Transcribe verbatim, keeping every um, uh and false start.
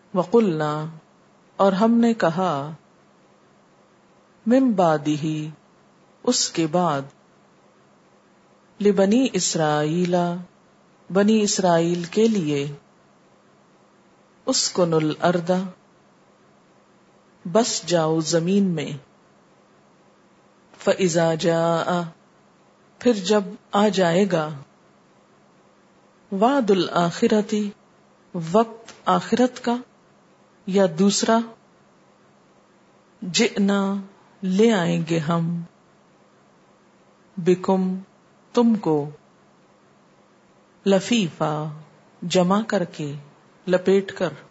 वकुलना, और हमने कहा, मिन बादिही, उसके बाद, लिबनी इसराइला, बनी इसराइल के लिए, उसकुनुल अर्दा, बस जाओ जमीन में, फ़इज़ा जाअ, फिर जब आ जाएगा, वादुल आखिरती, वक्त आखिरत का, या दूसरा, जिना, ले आएंगे हम, बिकुम, तुमको, लफीफा, जमा करके, लपेट कर,